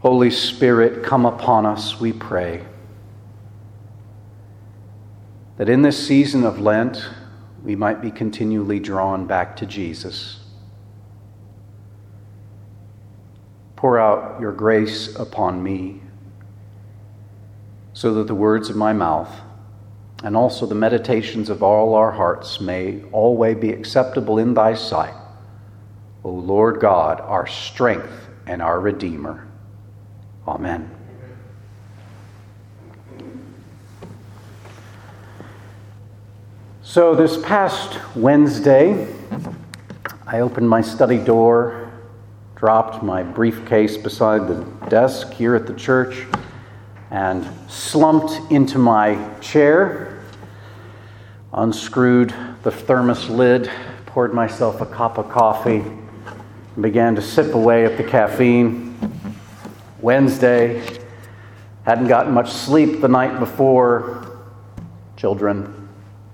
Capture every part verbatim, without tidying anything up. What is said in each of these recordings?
Holy Spirit, come upon us, we pray, that in this season of Lent, we might be continually drawn back to Jesus. Pour out your grace upon me, so that the words of my mouth and also the meditations of all our hearts may always be acceptable in thy sight, O Lord God, our strength and our Redeemer. Amen. So this past Wednesday, I opened my study door, dropped my briefcase beside the desk here at the church, and slumped into my chair, unscrewed the thermos lid, poured myself a cup of coffee, and began to sip away at the caffeine. Wednesday, hadn't gotten much sleep the night before. Children.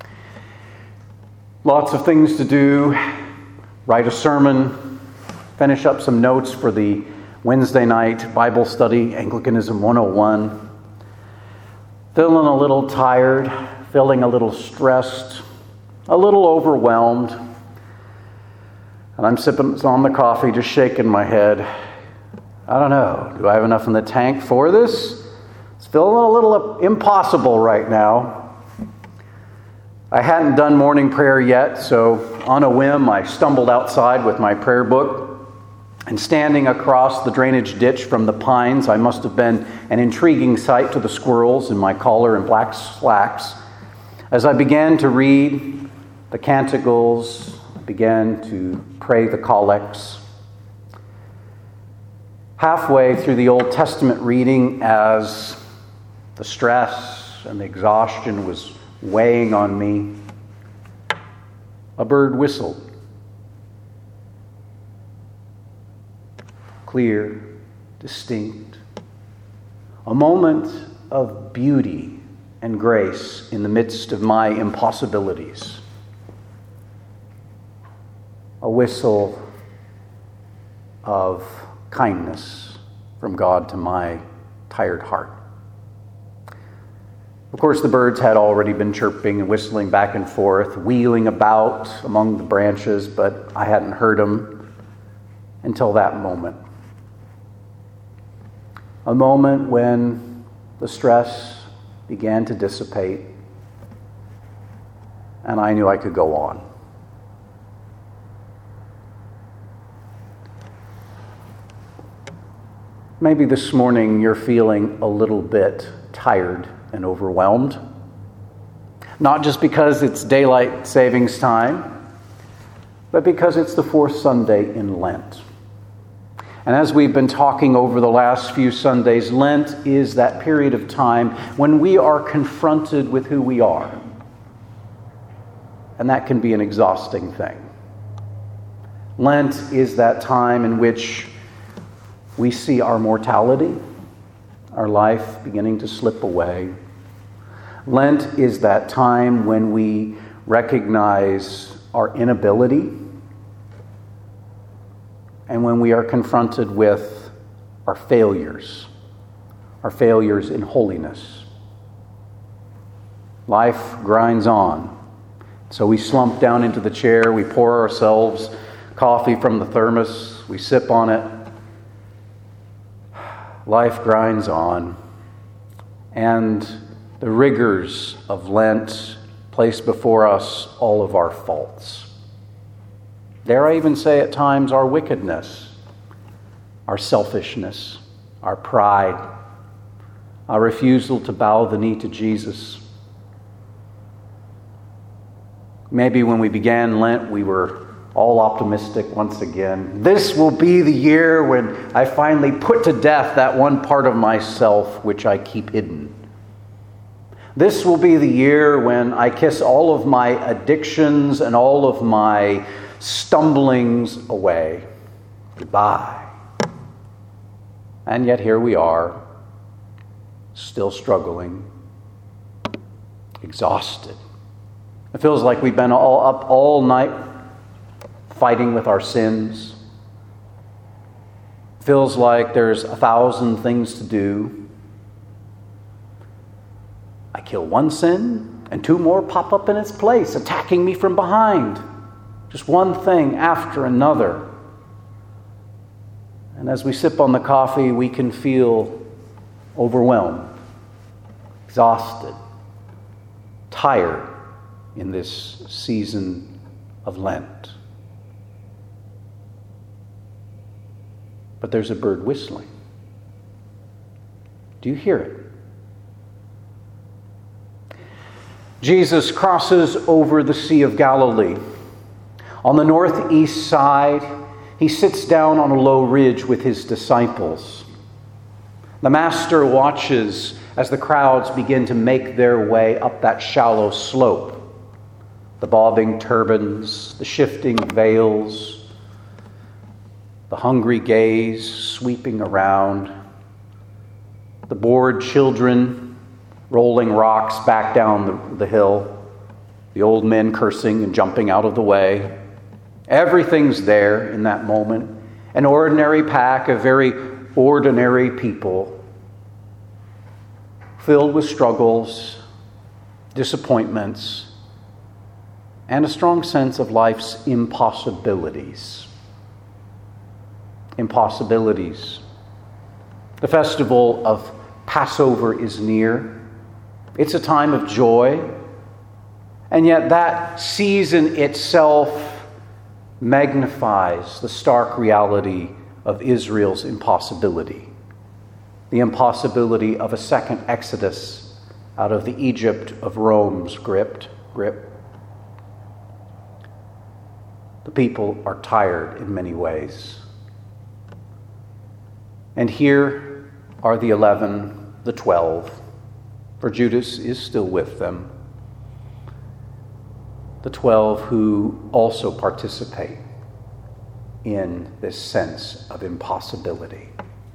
Lots of things to do. Write a sermon, finish up some notes for the Wednesday night Bible study, Anglicanism one oh one. Feeling a little tired, feeling a little stressed, a little overwhelmed. And I'm sipping on the coffee, just shaking my head. I don't know. Do I have enough in the tank for this? It's feeling a little impossible right now. I hadn't done morning prayer yet, so on a whim, I stumbled outside with my prayer book. And standing across the drainage ditch from the pines, I must have been an intriguing sight to the squirrels in my collar and black slacks. As I began to read the canticles, I began to pray the collects. Halfway through the Old Testament reading, as the stress and the exhaustion was weighing on me, a bird whistled. Clear, distinct. A moment of beauty and grace in the midst of my impossibilities. A whistle of kindness from God to my tired heart. Of course, the birds had already been chirping and whistling back and forth, wheeling about among the branches, but I hadn't heard them until that moment. A moment when the stress began to dissipate, and I knew I could go on. Maybe this morning you're feeling a little bit tired and overwhelmed. Not just because it's daylight savings time, but because it's the fourth Sunday in Lent. And as we've been talking over the last few Sundays, Lent is that period of time when we are confronted with who we are. And that can be an exhausting thing. Lent is that time in which we see our mortality, our life beginning to slip away. Lent is that time when we recognize our inability, and when we are confronted with our failures, our failures in holiness. Life grinds on. So we slump down into the chair, we pour ourselves coffee from the thermos, we sip on it. Life grinds on. And the rigors of Lent place before us all of our faults. Dare I even say at times our wickedness, our selfishness, our pride, our refusal to bow the knee to Jesus. Maybe when we began Lent, we were all optimistic once again. This will be the year when I finally put to death that one part of myself which I keep hidden. This will be the year when I kiss all of my addictions and all of my stumblings away. Goodbye. And yet here we are, still struggling, exhausted. It feels like we've been all up all night fighting with our sins. Feels like there's a thousand things to do. I kill one sin, and two more pop up in its place, attacking me from behind. Just one thing after another. And as we sip on the coffee, we can feel overwhelmed, exhausted, tired in this season of Lent. But there's a bird whistling. Do you hear it? Jesus crosses over the Sea of Galilee. On the northeast side, he sits down on a low ridge with his disciples. The Master watches as the crowds begin to make their way up that shallow slope. The bobbing turbans, the shifting veils, the hungry gaze sweeping around, the bored children rolling rocks back down the, the hill, the old men cursing and jumping out of the way. Everything's there in that moment. An ordinary pack of very ordinary people, filled with struggles, disappointments, and a strong sense of life's impossibilities. Impossibilities. The festival of Passover is near. It's a time of joy. And yet that season itself magnifies the stark reality of Israel's impossibility. The impossibility of a second exodus out of the Egypt of Rome's grip. grip. The people are tired in many ways. And here are the eleven, the twelve, for Judas is still with them. The twelve who also participate in this sense of impossibility.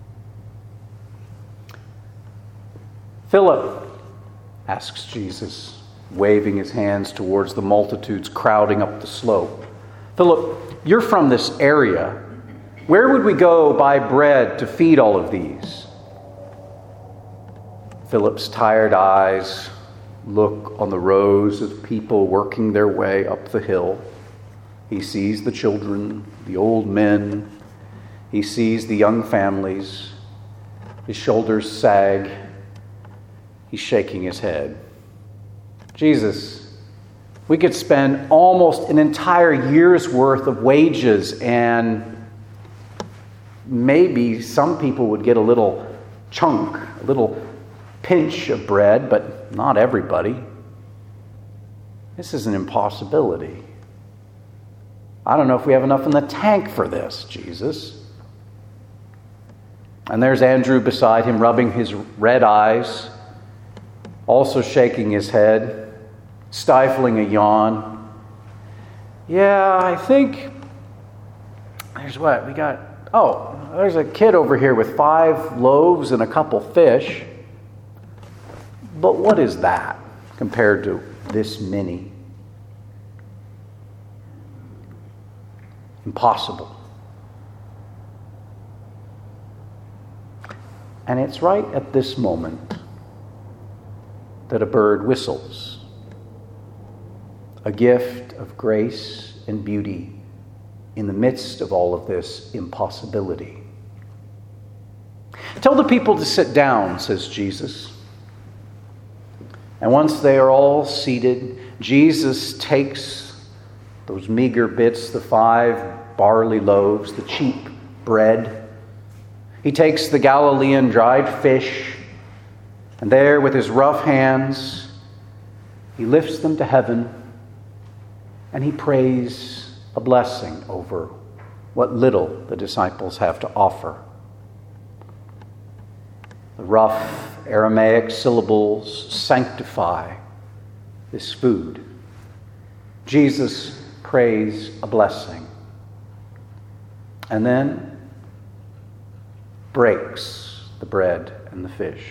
Philip, asks Jesus, waving his hands towards the multitudes crowding up the slope. Philip, you're from this area. Where would we go buy bread to feed all of these? Philip's tired eyes look on the rows of people working their way up the hill. He sees the children, the old men. He sees the young families. His shoulders sag. He's shaking his head. Jesus, we could spend almost an entire year's worth of wages, and maybe some people would get a little chunk, a little pinch of bread, but not everybody. This is an impossibility. I don't know if we have enough in the tank for this, Jesus. And there's Andrew beside him, rubbing his red eyes, also shaking his head, stifling a yawn. Yeah, I think there's what? We got, oh, there's a kid over here with five loaves and a couple fish. But what is that compared to this many? Impossible. And it's right at this moment that a bird whistles, a gift of grace and beauty in the midst of all of this impossibility. Tell the people to sit down, says Jesus. And once they are all seated, Jesus takes those meager bits, the five barley loaves, the cheap bread. He takes the Galilean dried fish, and there with his rough hands, he lifts them to heaven, and he prays a blessing over what little the disciples have to offer. The rough Aramaic syllables sanctify this food. Jesus prays a blessing and then breaks the bread and the fish.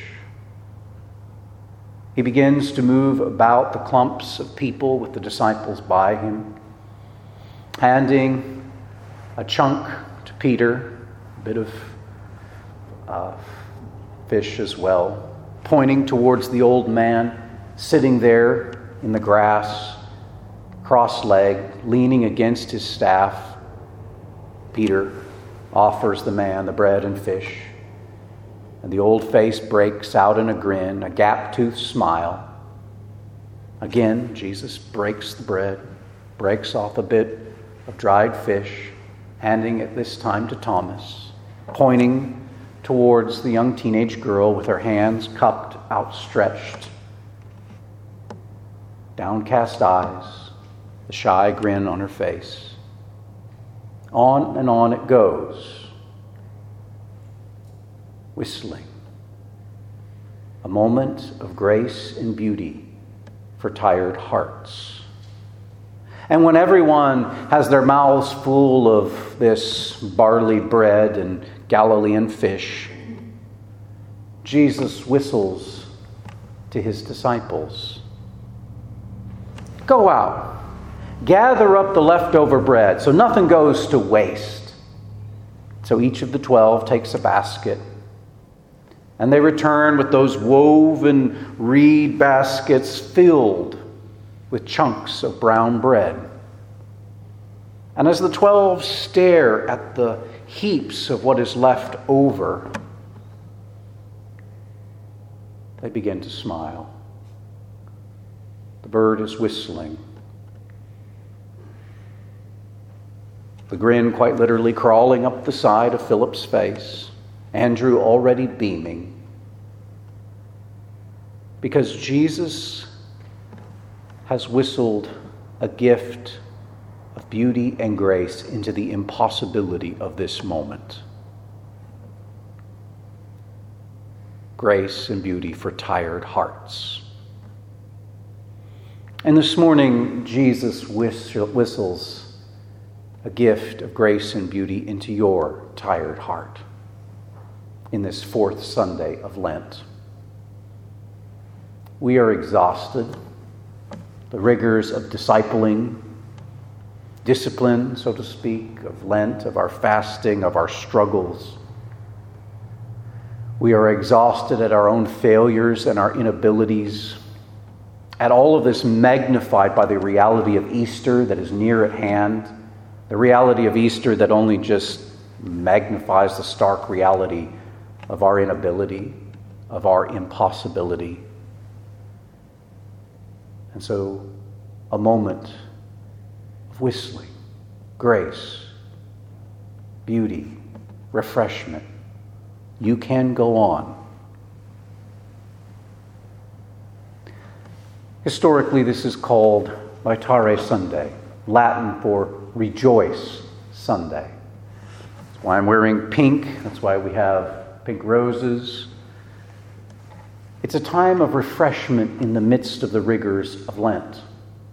He begins to move about the clumps of people with the disciples by him, handing a chunk to Peter, a bit of uh, fish as well, pointing towards the old man sitting there in the grass, cross-legged, leaning against his staff. Peter offers the man the bread and fish, and the old face breaks out in a grin, a gap-toothed smile. Again, Jesus breaks the bread, breaks off a bit of dried fish, handing it this time to Thomas, pointing towards the young teenage girl with her hands cupped, outstretched, downcast eyes, the shy grin on her face. On and on it goes, whistling. A moment of grace and beauty for tired hearts. And when everyone has their mouths full of this barley bread and Galilean fish, Jesus whistles to his disciples. Go out, gather up the leftover bread so nothing goes to waste. So each of the twelve takes a basket, and they return with those woven reed baskets filled with chunks of brown bread. And as the twelve stare at the heaps of what is left over, they begin to smile. The bird is whistling. The grin quite literally crawling up the side of Philip's face. Andrew already beaming. Because Jesus has whistled a gift of beauty and grace into the impossibility of this moment. Grace and beauty for tired hearts. And this morning, Jesus whistles a gift of grace and beauty into your tired heart in this fourth Sunday of Lent. We are exhausted. The rigors of discipling, discipline, so to speak, of Lent, of our fasting, of our struggles. We are exhausted at our own failures and our inabilities, at all of this magnified by the reality of Easter that is near at hand, the reality of Easter that only just magnifies the stark reality of our inability, of our impossibility. And so, a moment of whistling, grace, beauty, refreshment. You can go on. Historically, this is called Laetare Sunday, Latin for Rejoice Sunday. That's why I'm wearing pink. That's why we have pink roses. It's a time of refreshment in the midst of the rigors of Lent.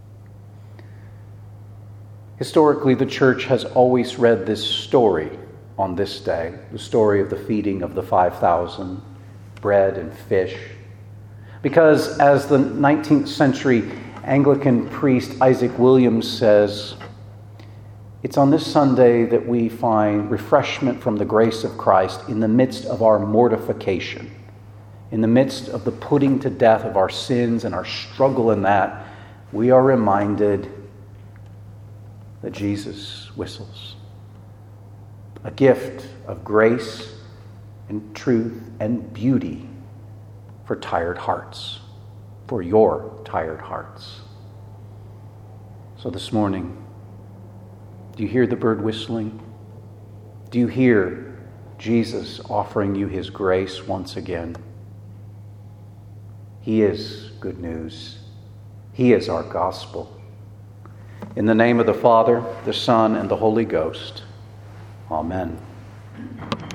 Historically, the church has always read this story on this day, the story of the feeding of the five thousand, bread and fish. Because as the nineteenth century Anglican priest Isaac Williams says, it's on this Sunday that we find refreshment from the grace of Christ in the midst of our mortification, in the midst of the putting to death of our sins and our struggle in that. We are reminded that Jesus whistles. A gift of grace and truth and beauty for tired hearts, for your tired hearts. So this morning, do you hear the bird whistling? Do you hear Jesus offering you his grace once again? He is good news. He is our gospel. In the name of the Father, the Son, and the Holy Ghost. Amen.